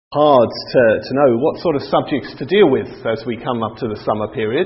hard to know what sort of subjects to deal with as we come up to the summer period.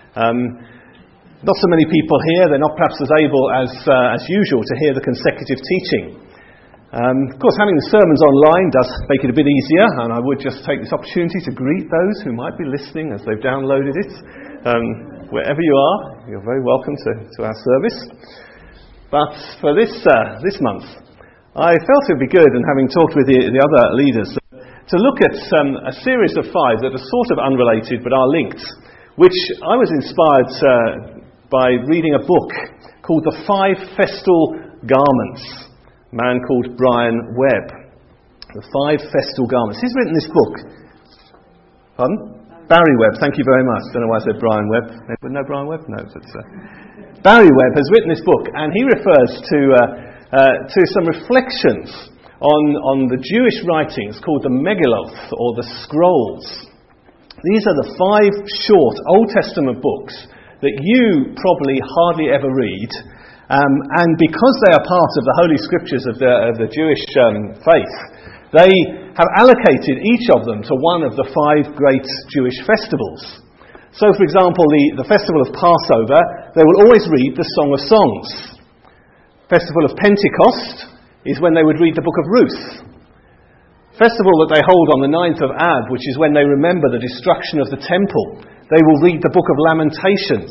Not so many people here, they're not perhaps as able as usual to hear the consecutive teaching. Of course, having the sermons online does make it a bit easier, and I would just take this opportunity to greet those who might be listening as they've downloaded it. Wherever you are, you're very welcome to our service. But for this month, I felt it would be good, and having talked with the other leaders, to look at a series of 5 that are sort of unrelated but are linked, which I was inspired by reading a book called The 5 Festal Garments, a man called Brian Webb. The 5 Festal Garments. He's written this book. Pardon? Barry Webb, thank you very much. Don't know why I said Brian Webb. No Brian Webb? No. Barry Webb has written this book, and he refers to some reflections on the Jewish writings called the Megilloth, or the Scrolls. These are the 5 short Old Testament books that you probably hardly ever read, and because they are part of the Holy Scriptures of the Jewish faith, they have allocated each of them to one of the 5 great Jewish festivals. So, for example, the festival of Passover, they will always read the Song of Songs. Festival of Pentecost is when they would read the book of Ruth. Festival that they hold on the 9th of Ab, which is when they remember the destruction of the temple, they will read the book of Lamentations.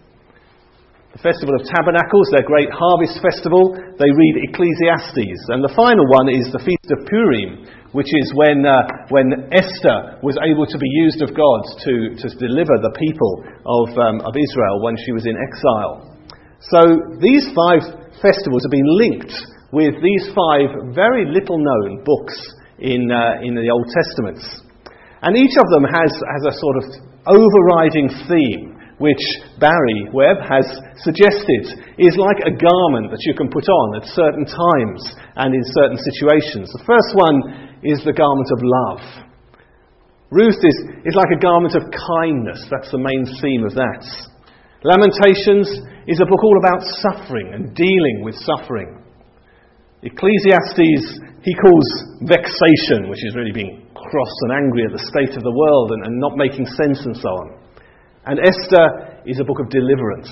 The Festival of Tabernacles, their great harvest festival, they read Ecclesiastes. And the final one is the Feast of Purim, which is when Esther was able to be used of God to deliver the people of Israel when she was in exile. So these 5 festivals have been linked with these 5 very little known books in the Old Testament. And each of them has a sort of overriding theme, which Barry Webb has suggested is like a garment that you can put on at certain times and in certain situations. The first one is the garment of love. Ruth is like a garment of kindness. That's the main theme of that. Lamentations is a book all about suffering and dealing with suffering. Ecclesiastes he calls vexation, which is really being cross and angry at the state of the world and not making sense and so on. And Esther is a book of deliverance.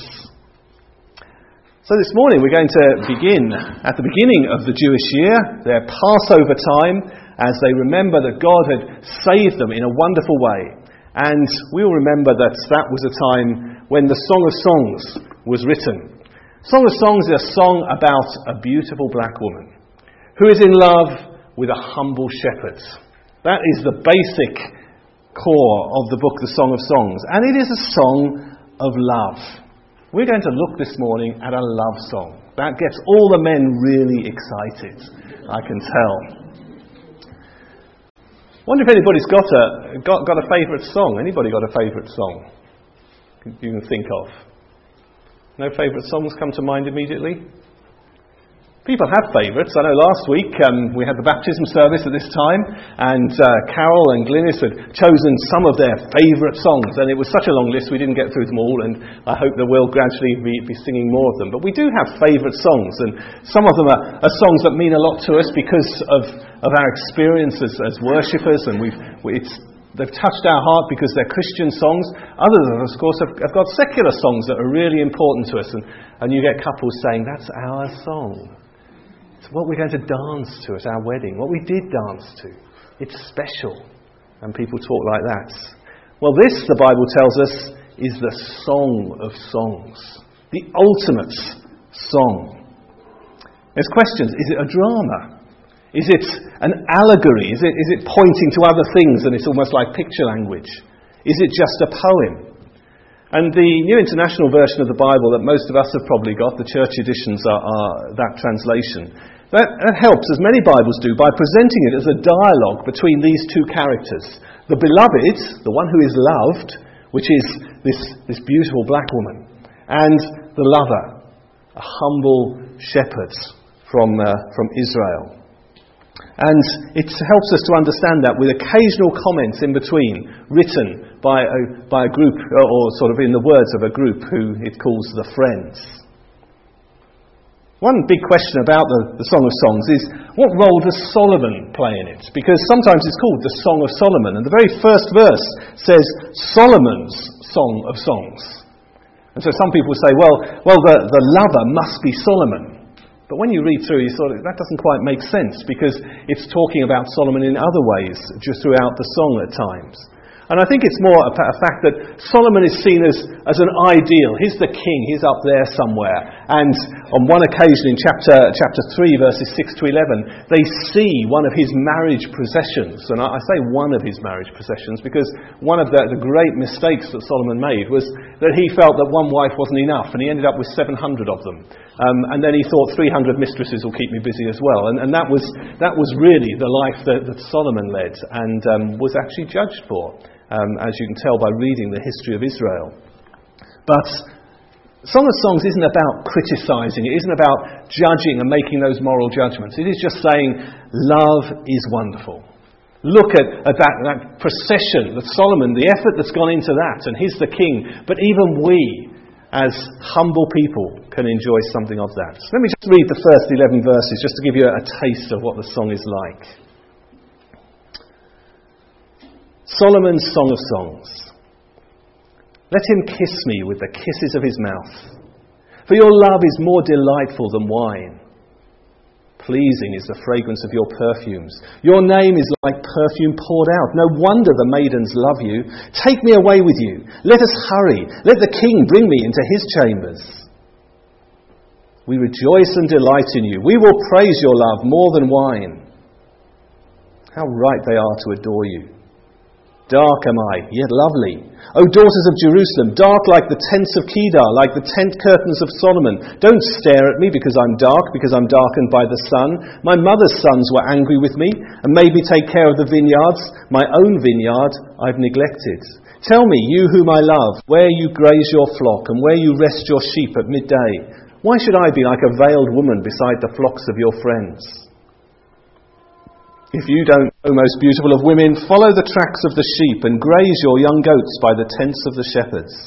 So this morning we're going to begin at the beginning of the Jewish year, their Passover time, as they remember that God had saved them in a wonderful way. And we'll remember that was a time when the Song of Songs was written. Song of Songs is a song about a beautiful black woman who is in love with a humble shepherd. That is the basic core of the book, the Song of Songs. And it is a song of love. We're going to look this morning at a love song. That gets all the men really excited, I can tell. I wonder if anybody's got a favourite song. Anybody got a favourite song you can think of? No favourite songs come to mind immediately? People have favourites. I know last week we had the baptism service at this time, and Carol and Glynis had chosen some of their favourite songs, and it was such a long list we didn't get through them all, and I hope that we'll gradually be singing more of them. But we do have favourite songs, and some of them are songs that mean a lot to us because of our experience as worshippers, and they've touched our heart because they're Christian songs. Others of us, of course, have got secular songs that are really important to us. And you get couples saying, that's our song. It's what we're going to dance to at our wedding, what we did dance to. It's special. And people talk like that. Well, this, the Bible tells us, is the Song of Songs. The ultimate song. There's questions. Is it a drama? Is it an allegory? Is it pointing to other things and it's almost like picture language? Is it just a poem? And the New International Version of the Bible that most of us have probably got, the church editions are that translation. That helps, as many Bibles do, by presenting it as a dialogue between these 2 characters. The beloved, the one who is loved, which is this beautiful black woman, and the lover, a humble shepherd from Israel. And it helps us to understand that with occasional comments in between, written by a group, or sort of in the words of a group who it calls the Friends. One big question about the Song of Songs is, what role does Solomon play in it? Because sometimes it's called the Song of Solomon, and the very first verse says Solomon's Song of Songs. And so some people say, well, the lover must be Solomon. But when you read through, you thought that doesn't quite make sense, because it's talking about Solomon in other ways just throughout the song at times. And I think it's more a fact that Solomon is seen as an ideal. He's the king, he's up there somewhere. And on one occasion in chapter 3, verses 6 to 11, they see one of his marriage processions. And I say one of his marriage processions because one of the great mistakes that Solomon made was that he felt that one wife wasn't enough, and he ended up with 700 of them. And then he thought 300 mistresses will keep me busy as well. And that was really the life that Solomon led and was actually judged for. As you can tell by reading the history of Israel. But Song of Songs isn't about criticising, it isn't about judging and making those moral judgments. It is just saying, love is wonderful. Look at that procession that Solomon, the effort that's gone into that, and he's the king. But even we, as humble people, can enjoy something of that. So let me just read the first 11 verses, just to give you a taste of what the song is like. Solomon's Song of Songs. Let him kiss me with the kisses of his mouth, for your love is more delightful than wine. Pleasing is the fragrance of your perfumes. Your name is like perfume poured out. No wonder the maidens love you. Take me away with you. Let us hurry. Let the king bring me into his chambers. We rejoice and delight in you. We will praise your love more than wine. How right they are to adore you. Dark am I, yet lovely. O daughters of Jerusalem, dark like the tents of Kedar, like the tent curtains of Solomon. Don't stare at me because I'm darkened by the sun. My mother's sons were angry with me and made me take care of the vineyards. My own vineyard I've neglected. Tell me, you whom I love, where you graze your flock and where you rest your sheep at midday. Why should I be like a veiled woman beside the flocks of your friends? If you don't know, most beautiful of women, follow the tracks of the sheep and graze your young goats by the tents of the shepherds.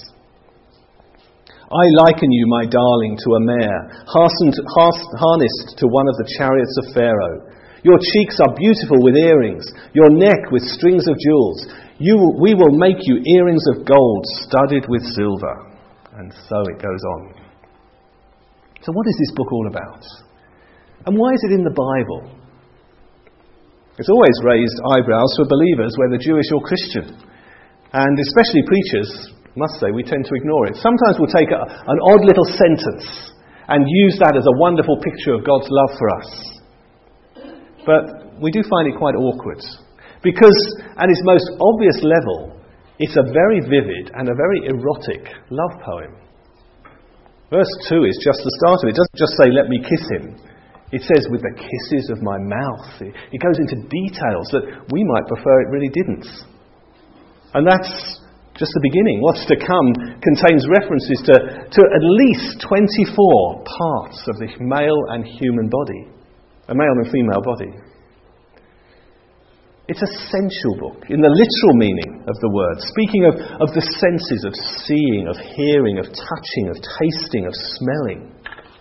I liken you, my darling, to a mare, harnessed to one of the chariots of Pharaoh. Your cheeks are beautiful with earrings, your neck with strings of jewels. We will make you earrings of gold studded with silver. And so it goes on. So what is this book all about? And why is it in the Bible? It's always raised eyebrows for believers, whether Jewish or Christian. And especially preachers, I must say, we tend to ignore it. Sometimes we'll take an odd little sentence and use that as a wonderful picture of God's love for us. But we do find it quite awkward. Because at its most obvious level, it's a very vivid and a very erotic love poem. Verse 2 is just the start of it. It doesn't just say, let me kiss him. It says, with the kisses of my mouth. It goes into details that we might prefer it really didn't. And that's just the beginning. What's to come contains references to at least 24 parts of the male and human body. A male and female body. It's a sensual book, in the literal meaning of the word, speaking of the senses of seeing, of hearing, of touching, of tasting, of smelling.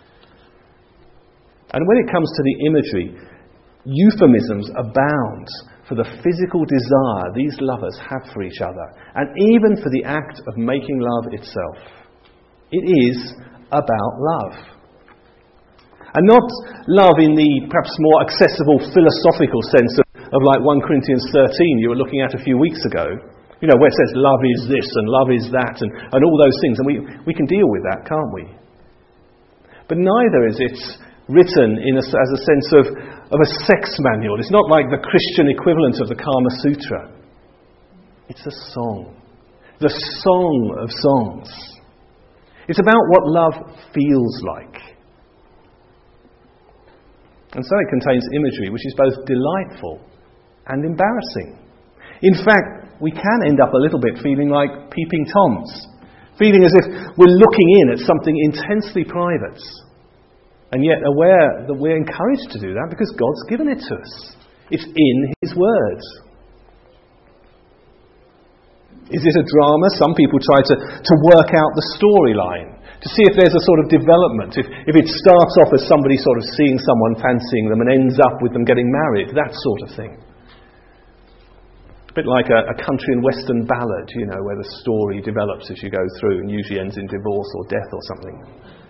And when it comes to the imagery, euphemisms abound for the physical desire these lovers have for each other, and even for the act of making love itself. It is about love. And not love in the perhaps more accessible philosophical sense of like 1 Corinthians 13 you were looking at a few weeks ago, where it says love is this and love is that and all those things. And we can deal with that, can't we? But neither is it written as a sense of a sex manual. It's not like the Christian equivalent of the Kama Sutra. It's a song. The Song of Songs. It's about what love feels like. And so it contains imagery which is both delightful and embarrassing. In fact, we can end up a little bit feeling like peeping Toms, feeling as if we're looking in at something intensely private. And yet aware that we're encouraged to do that because God's given it to us. It's in His Word. Is it a drama? Some people try to work out the storyline, to see if there's a sort of development, if it starts off as somebody sort of seeing someone, fancying them, and ends up with them getting married, that sort of thing. A bit like a country and western ballad, where the story develops as you go through and usually ends in divorce or death or something.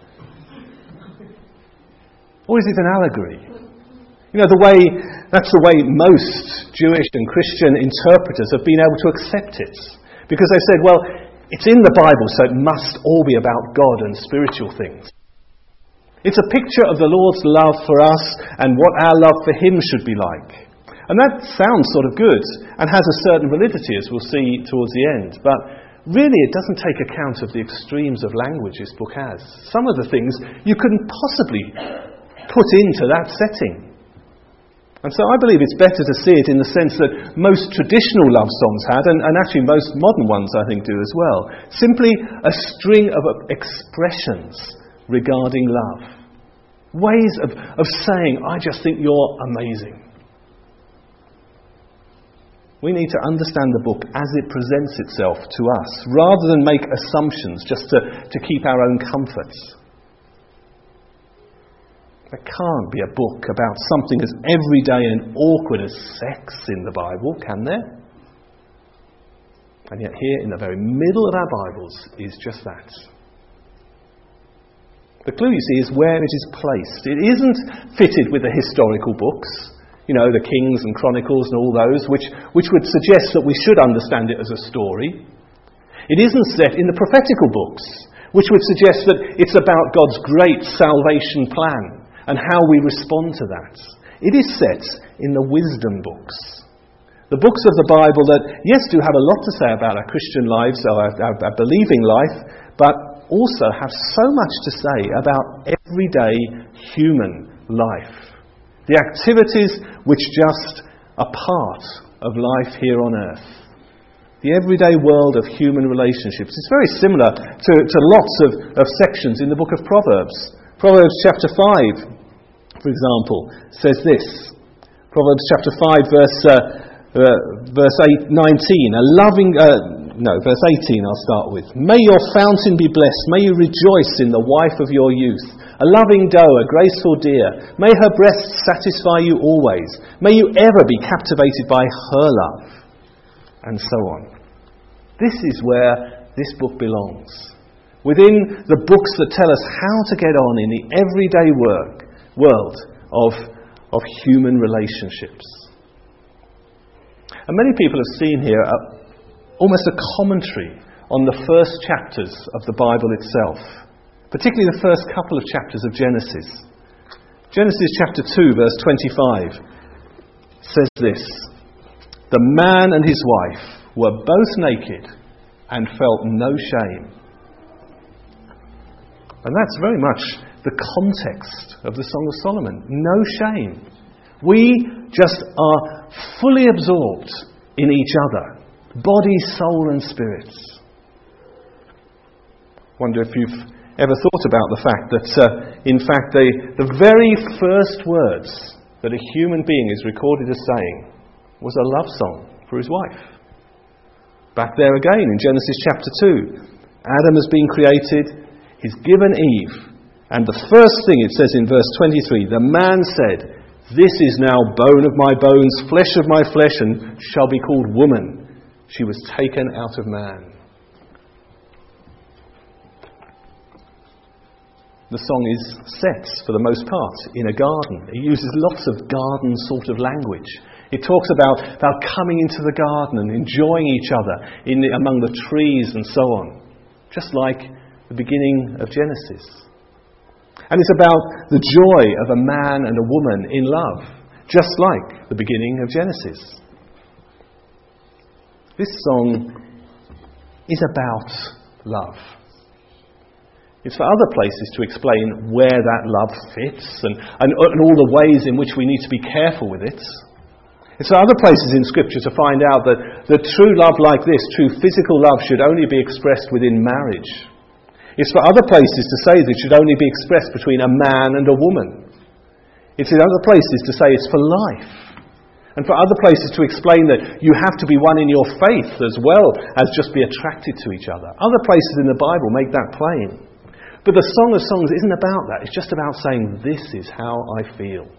Or is it an allegory? That's the way most Jewish and Christian interpreters have been able to accept it. Because they said, well, it's in the Bible, so it must all be about God and spiritual things. It's a picture of the Lord's love for us and what our love for Him should be like. And that sounds sort of good and has a certain validity, as we'll see towards the end. But really, it doesn't take account of the extremes of language this book has. Some of the things you couldn't possibly put into that setting. And so I believe it's better to see it in the sense that most traditional love songs had, and actually most modern ones I think do as well. Simply a string of expressions regarding love. Ways of saying, I just think you're amazing. We need to understand the book as it presents itself to us, rather than make assumptions just to keep our own comforts. There can't be a book about something as everyday and awkward as sex in the Bible, can there? And yet here in the very middle of our Bibles is just that. The clue, you see, is where it is placed. It isn't fitted with the historical books, the Kings and Chronicles and all those, which would suggest that we should understand it as a story. It isn't set in the prophetical books, which would suggest that it's about God's great salvation plan and how we respond to that. It is set in the wisdom books. The books of the Bible that, yes, do have a lot to say about our Christian lives, our believing life, but also have so much to say about everyday human life. The activities which just are part of life here on earth. The everyday world of human relationships. It's very similar to lots of sections in the book of Proverbs. Proverbs chapter 5, for example, says this. Proverbs chapter 5, verse 19. Verse 18 I'll start with. May your fountain be blessed. May you rejoice in the wife of your youth. A loving doe, a graceful deer. May her breasts satisfy you always. May you ever be captivated by her love. And so on. This is where this book belongs. Within the books that tell us how to get on in the everyday world of human relationships. And many people have seen here almost a commentary on the first chapters of the Bible itself. Particularly the first couple of chapters of Genesis. Genesis chapter 2, verse 25 says this. The man and his wife were both naked and felt no shame. And that's very much the context of the Song of Solomon. No shame. We just are fully absorbed in each other. Body, soul and spirit. Wonder if you've ever thought about the fact that, in fact, the very first words that a human being is recorded as saying was a love song for his wife. Back there again in Genesis chapter 2, Adam has been created, he's given Eve, and the first thing it says in verse 23, the man said, this is now bone of my bones, flesh of my flesh, and shall be called woman. She was taken out of man. The song is set, for the most part, in a garden. It uses lots of garden sort of language. It talks about coming into the garden and enjoying each other among the trees and so on. Just like the beginning of Genesis. And it's about the joy of a man and a woman in love. Just like the beginning of Genesis. This song is about love. It's for other places to explain where that love fits and all the ways in which we need to be careful with it. It's for other places in Scripture to find out that true love like this, true physical love, should only be expressed within marriage. It's for other places to say that it should only be expressed between a man and a woman. It's in other places to say it's for life. And for other places to explain that you have to be one in your faith as well as just be attracted to each other. Other places in the Bible make that plain. But the Song of Songs isn't about that. It's just about saying, this is how I feel.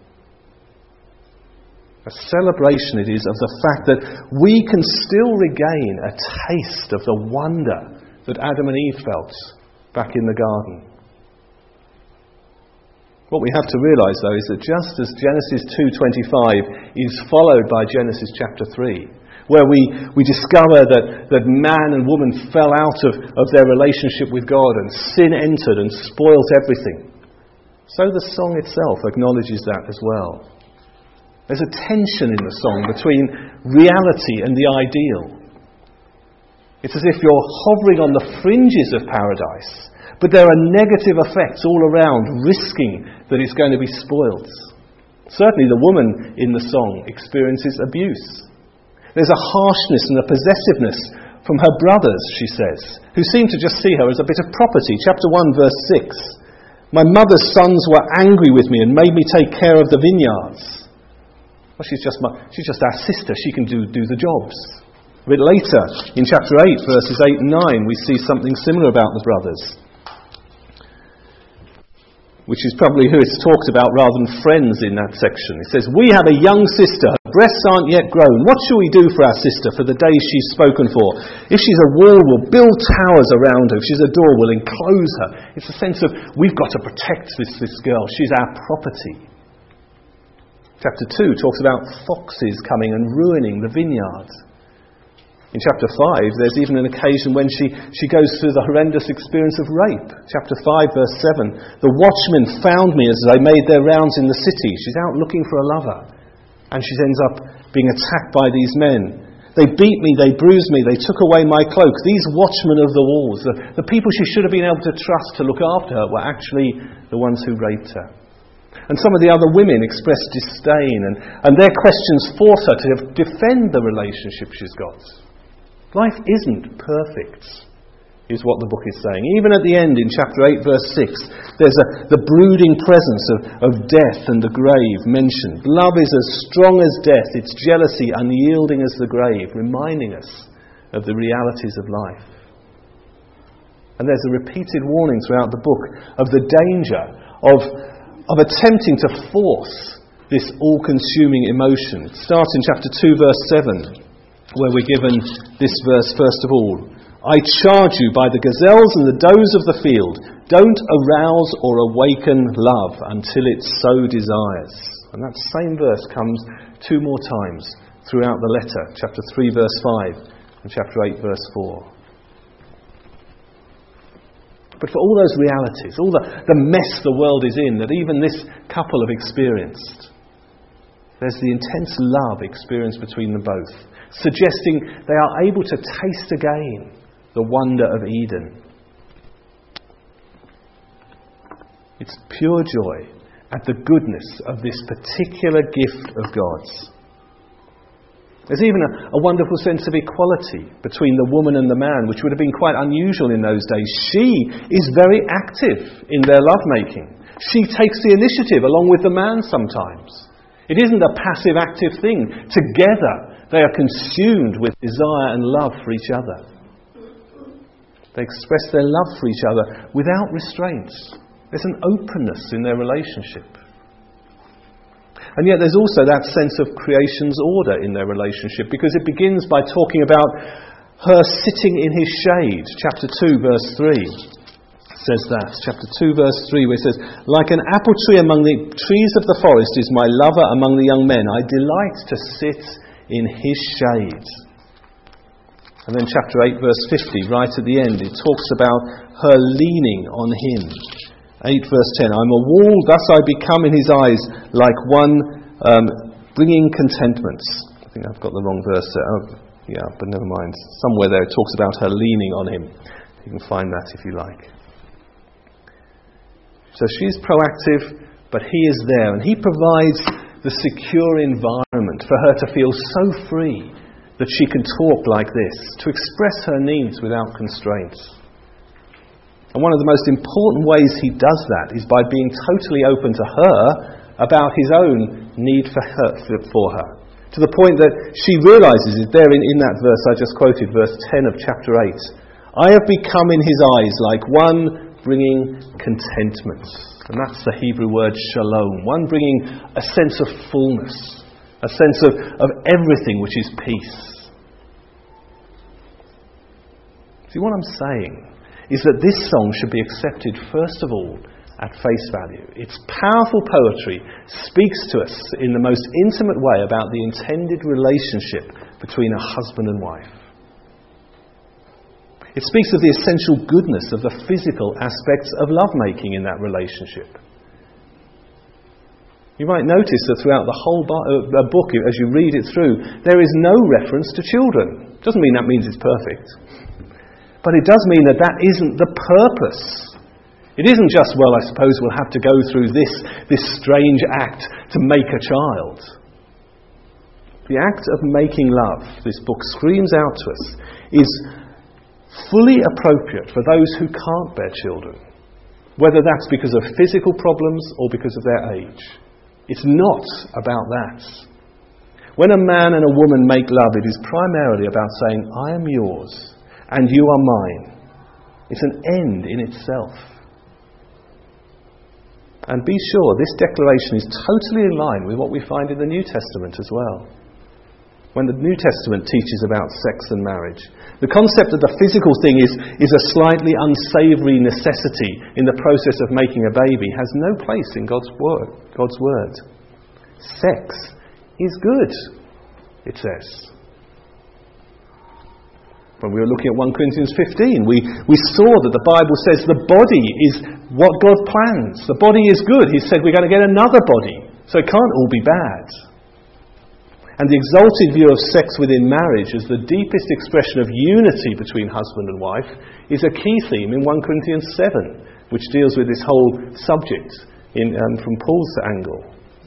A celebration it is of the fact that we can still regain a taste of the wonder that Adam and Eve felt back in the garden. What we have to realise, though, is that just as Genesis 2:25 is followed by Genesis chapter 3, where we discover that man and woman fell out of their relationship with God and sin entered and spoilt everything, so the song itself acknowledges that as well. There's a tension in the song between reality and the ideal. It's as if you're hovering on the fringes of paradise, but there are negative effects all around, risking that it's going to be spoilt. Certainly the woman in the song experiences abuse. There's a harshness and a possessiveness from her brothers, she says, who seem to just see her as a bit of property. Chapter 1, verse 6. My mother's sons were angry with me and made me take care of the vineyards. Well, she's just our sister. She can do the jobs. A bit later, in chapter 8, verses 8 and 9, we see something similar about the brothers, which is probably who it's talked about rather than friends in that section. It says, we have a young sister. Her breasts aren't yet grown. What shall we do for our sister for the day she's spoken for? If she's a wall, we'll build towers around her. If she's a door, we'll enclose her. It's a sense of, we've got to protect this girl. She's our property. Chapter 2 talks about foxes coming and ruining the vineyard. In chapter 5, there's even an occasion when she goes through the horrendous experience of rape. Chapter 5, verse 7. The watchmen found me as they made their rounds in the city. She's out looking for a lover. And she ends up being attacked by these men. They beat me, they bruised me, they took away my cloak. These watchmen of the walls, the people she should have been able to trust to look after her, were actually the ones who raped her. And some of the other women express disdain, and their questions force her to defend the relationship she's got. Life isn't perfect, is what the book is saying. Even at the end, in chapter 8, verse 6, there's the brooding presence of death and the grave mentioned. Love is as strong as death, its jealousy unyielding as the grave, reminding us of the realities of life. And there's a repeated warning throughout the book of the danger of attempting to force this all-consuming emotion. It starts in chapter 2, verse 7, where we're given this verse first of all. I charge you by the gazelles and the does of the field, don't arouse or awaken love until it so desires. And that same verse comes 2 more times throughout the letter, chapter 3, verse 5 and chapter 8, verse 4. But for all those realities, all the mess the world is in, that even this couple have experienced, there's the intense love experienced between them both, suggesting they are able to taste again the wonder of Eden. It's pure joy at the goodness of this particular gift of God's. There's even a wonderful sense of equality between the woman and the man, which would have been quite unusual in those days. She is very active in their lovemaking. She takes the initiative along with the man sometimes. It isn't a passive, active thing. Together, they are consumed with desire and love for each other. They express their love for each other without restraints. There's an openness in their relationship. And yet there's also that sense of creation's order in their relationship, because it begins by talking about her sitting in his shade. Chapter 2, verse 3 says that. Chapter 2, verse 3, where it says, like an apple tree among the trees of the forest is my lover among the young men. I delight to sit in his shade. And then chapter 8, verse 50, right at the end, it talks about her leaning on him. 8 verse 10, I'm a wall, thus I become in his eyes like one bringing contentment. I think I've got the wrong verse there. Yeah, but never mind. Somewhere there it talks about her leaning on him. You can find that if you like. So she's proactive, but he is there, and he provides the secure environment for her to feel so free that she can talk like this, to express her needs without constraints. And one of the most important ways he does that is by being totally open to her about his own need for her, to the point that she realises it there in that verse I just quoted, verse 10 of chapter 8. I have become in his eyes like one bringing contentment. And that's the Hebrew word shalom. One bringing a sense of fullness, a sense of everything which is peace. See, what I'm saying is that this song should be accepted, first of all, at face value. Its powerful poetry speaks to us in the most intimate way about the intended relationship between a husband and wife. It speaks of the essential goodness of the physical aspects of lovemaking in that relationship. You might notice that throughout the whole book, as you read it through, there is no reference to children. Doesn't mean that means it's perfect. But it does mean that that isn't the purpose. It isn't just, well, I suppose we'll have to go through this strange act to make a child. The act of making love, this book screams out to us, is fully appropriate for those who can't bear children, whether that's because of physical problems or because of their age. It's not about that. When a man and a woman make love, it is primarily about saying, I am yours and you are mine. It's an end in itself. And be sure, this declaration is totally in line with what we find in the New Testament as well. When the New Testament teaches about sex and marriage, the concept of the physical thing is a slightly unsavoury necessity in the process of making a baby has no place in God's word. Sex is good, it says. When we were looking at 1 Corinthians 15, we saw that the Bible says the body is what God plans. The body is good. He said we're going to get another body, so it can't all be bad. And the exalted view of sex within marriage as the deepest expression of unity between husband and wife is a key theme in 1 Corinthians 7, which deals with this whole subject from Paul's angle.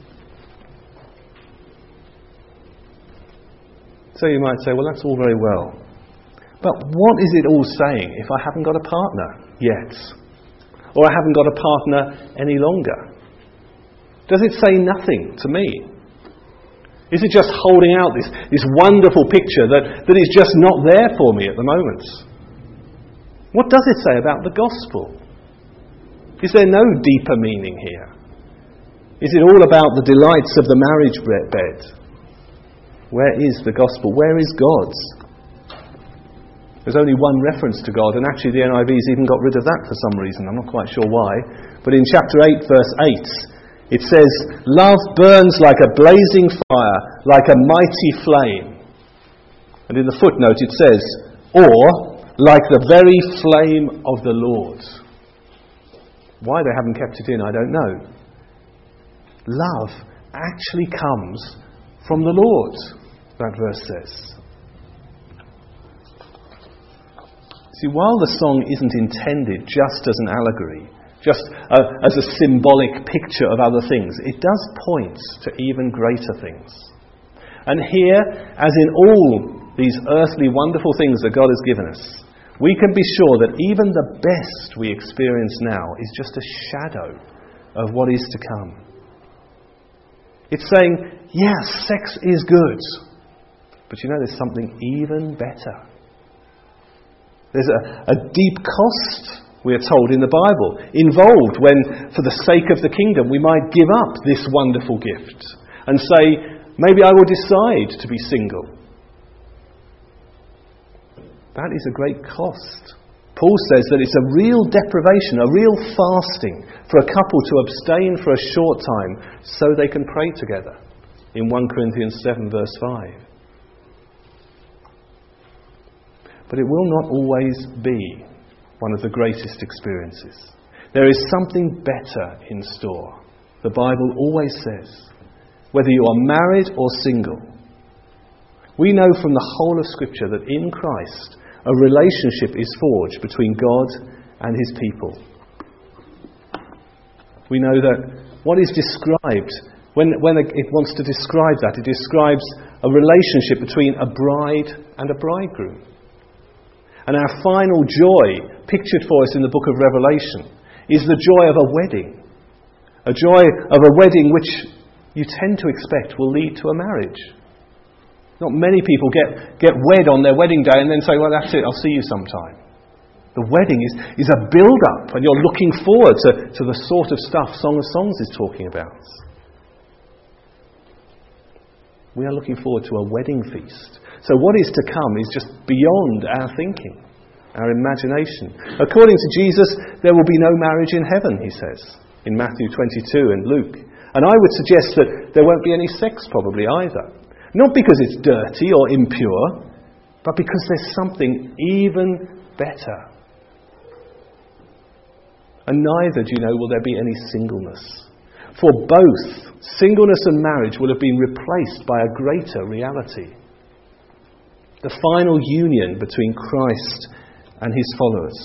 So you might say, well, that's all very well. But what is it all saying if I haven't got a partner yet? Or I haven't got a partner any longer? Does it say nothing to me? Is it just holding out this wonderful picture that is just not there for me at the moment? What does it say about the gospel? Is there no deeper meaning here? Is it all about the delights of the marriage bed? Where is the gospel? Where is God's? There's only one reference to God, and actually the NIV's even got rid of that for some reason. I'm not quite sure why. But in chapter 8, verse 8, it says, love burns like a blazing fire, like a mighty flame. And in the footnote it says, or like the very flame of the Lord. Why they haven't kept it in, I don't know. Love actually comes from the Lord, that verse says. See, while the song isn't intended just as an allegory, just as a symbolic picture of other things, it does point to even greater things. And here, as in all these earthly wonderful things that God has given us, we can be sure that even the best we experience now is just a shadow of what is to come. It's saying, yes, sex is good, but you know there's something even better. There's a deep cost, we are told in the Bible, involved when, for the sake of the kingdom, we might give up this wonderful gift and say, maybe I will decide to be single. That is a great cost. Paul says that it's a real deprivation, a real fasting for a couple to abstain for a short time so they can pray together in 1 Corinthians 7 verse 5. But it will not always be one of the greatest experiences. There is something better in store. The Bible always says, whether you are married or single. We know from the whole of Scripture that in Christ a relationship is forged between God and His people. We know that what is described, when it wants to describe that, it describes a relationship between a bride and a bridegroom. And our final joy, pictured for us in the book of Revelation, is the joy of a wedding. A joy of a wedding which you tend to expect will lead to a marriage. Not many people get wed on their wedding day and then say, well, that's it, I'll see you sometime. The wedding is a build-up, and you're looking forward to the sort of stuff Song of Songs is talking about. We are looking forward to a wedding feast. So what is to come is just beyond our thinking, our imagination. According to Jesus, there will be no marriage in heaven, he says, in Matthew 22 and Luke. And I would suggest that there won't be any sex probably either. Not because it's dirty or impure, but because there's something even better. And neither, do you know, will there be any singleness. For both, singleness and marriage will have been replaced by a greater reality. The final union between Christ and his followers.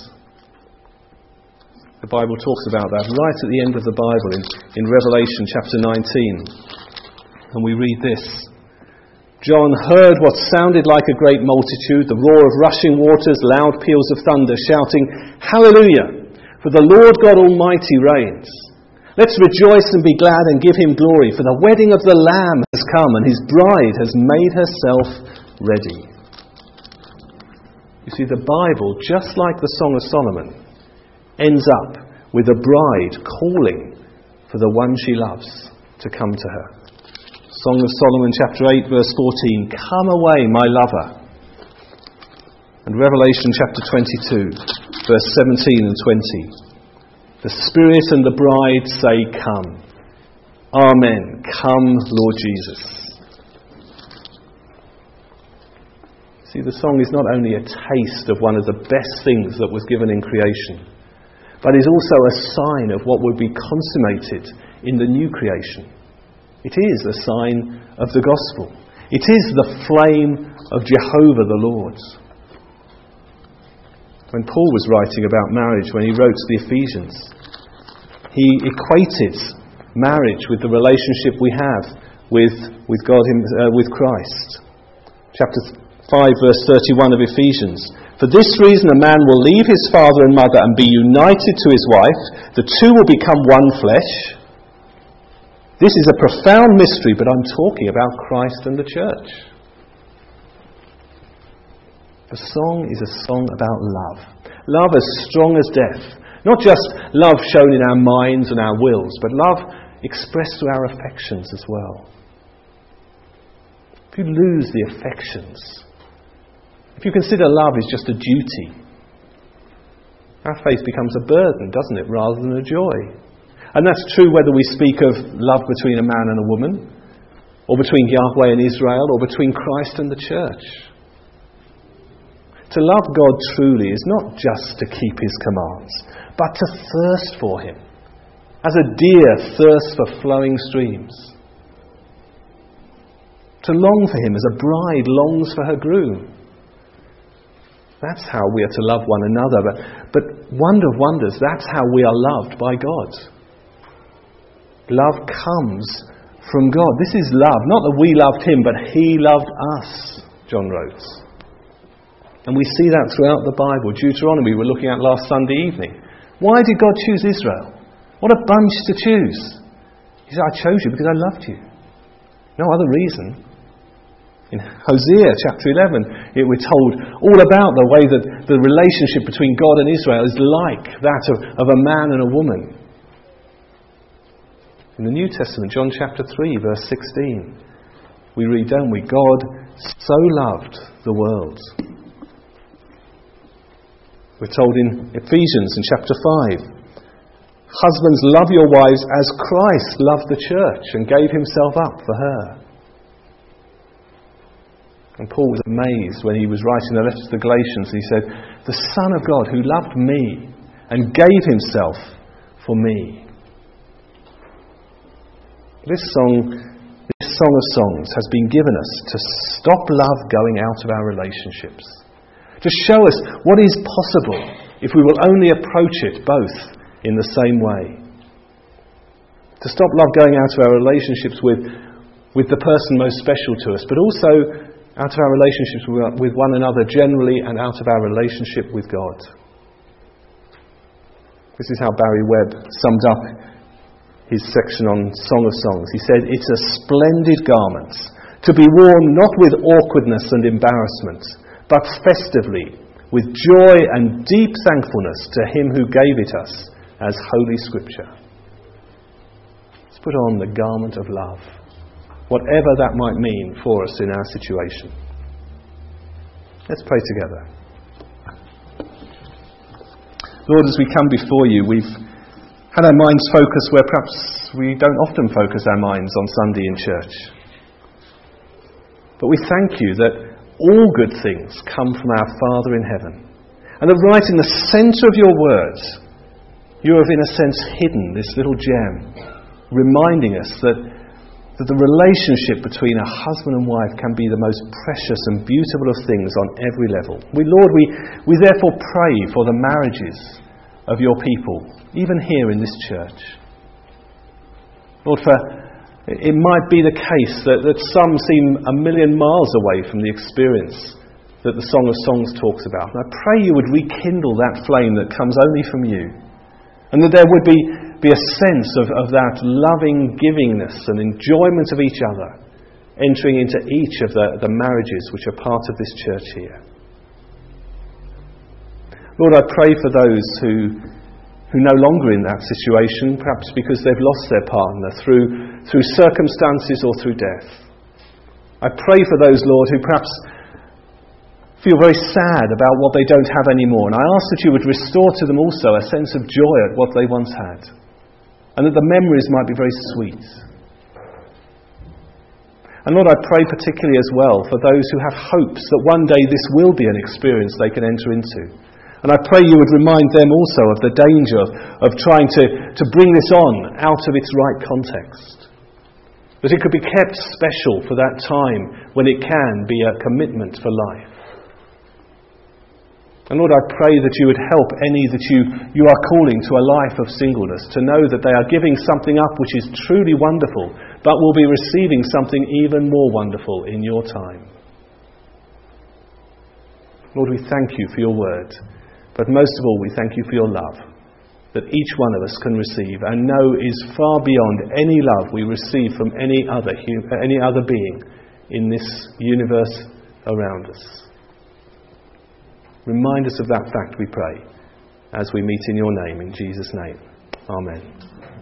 The Bible talks about that right at the end of the Bible in Revelation chapter 19. And we read this. John heard what sounded like a great multitude, the roar of rushing waters, loud peals of thunder, shouting, "Hallelujah! For the Lord God Almighty reigns. Let's rejoice and be glad and give him glory, for the wedding of the Lamb has come and his bride has made herself ready." You see, the Bible, just like the Song of Solomon, ends up with a bride calling for the one she loves to come to her. Song of Solomon chapter 8 verse 14, "Come away, my lover." And Revelation chapter 22 verse 17 and 20, "The Spirit and the bride say, come. Amen. Come, Lord Jesus." See, the song is not only a taste of one of the best things that was given in creation, but is also a sign of what would be consummated in the new creation. It is a sign of the gospel. It is the flame of Jehovah the Lord. When Paul was writing about marriage, when he wrote to the Ephesians, he equated marriage with the relationship we have with God, with Christ. Chapter 5 verse 31 of Ephesians. "For this reason a man will leave his father and mother and be united to his wife. The two will become one flesh." This is a profound mystery, but I'm talking about Christ and the church. The song is a song about love. Love as strong as death. Not just love shown in our minds and our wills, but love expressed through our affections as well. If you lose the affections, if you consider love is just a duty, our faith becomes a burden, doesn't it, rather than a joy. And that's true whether we speak of love between a man and a woman, or between Yahweh and Israel, or between Christ and the church. To love God truly is not just to keep his commands, but to thirst for him, as a deer thirsts for flowing streams. To long for him as a bride longs for her groom. That's how we are to love one another. But wonder of wonders, that's how we are loved by God. Love comes from God. This is love. Not that we loved him, but he loved us, John wrote. And we see that throughout the Bible. Deuteronomy we were looking at last Sunday evening. Why did God choose Israel? What a bunch to choose. He said, "I chose you because I loved you." No other reason. In Hosea chapter 11, we're told all about the way that the relationship between God and Israel is like that of a man and a woman. In the New Testament, John chapter 3, verse 16, we read, don't we? God so loved the world. We're told in Ephesians in chapter 5, "Husbands, love your wives as Christ loved the church and gave himself up for her." And Paul was amazed when he was writing the letter to the Galatians. He said, "The Son of God who loved me and gave himself for me." This song of songs has been given us to stop love going out of our relationships. To show us what is possible if we will only approach it both in the same way. To stop love going out of our relationships with the person most special to us, but also out of our relationships with one another generally and out of our relationship with God. This is how Barry Webb summed up his section on Song of Songs. He said, "It's a splendid garment, to be worn not with awkwardness and embarrassment, but festively, with joy and deep thankfulness to him who gave it us as Holy Scripture. Let's put on the garment of love, whatever that might mean for us in our situation. Let's pray together. Lord, as we come before you, we've had our minds focused where perhaps we don't often focus our minds on Sunday in church. But we thank you that all good things come from our Father in heaven, and that right in the centre of your words, you have in a sense hidden this little gem, reminding us that the relationship between a husband and wife can be the most precious and beautiful of things on every level. Lord, we therefore pray for the marriages of your people, even here in this church. Lord, for it might be the case that some seem a million miles away from the experience that the Song of Songs talks about. And I pray you would rekindle that flame that comes only from you, and that there would be a sense of that loving givingness and enjoyment of each other entering into each of the marriages which are part of this church here. Lord, I pray for those who no longer in that situation, perhaps because they've lost their partner through circumstances or through death. I pray for those, Lord, who perhaps feel very sad about what they don't have anymore, and I ask that you would restore to them also a sense of joy at what they once had, and that the memories might be very sweet. And Lord, I pray particularly as well for those who have hopes that one day this will be an experience they can enter into. And I pray you would remind them also of the danger of trying to bring this on out of its right context. That it could be kept special for that time when it can be a commitment for life. And Lord, I pray that you would help any that you are calling to a life of singleness to know that they are giving something up which is truly wonderful, but will be receiving something even more wonderful in your time. Lord, we thank you for your word. But most of all, we thank you for your love that each one of us can receive and know is far beyond any love we receive from any other being in this universe around us. Remind us of that fact, we pray, as we meet in your name, in Jesus' name. Amen.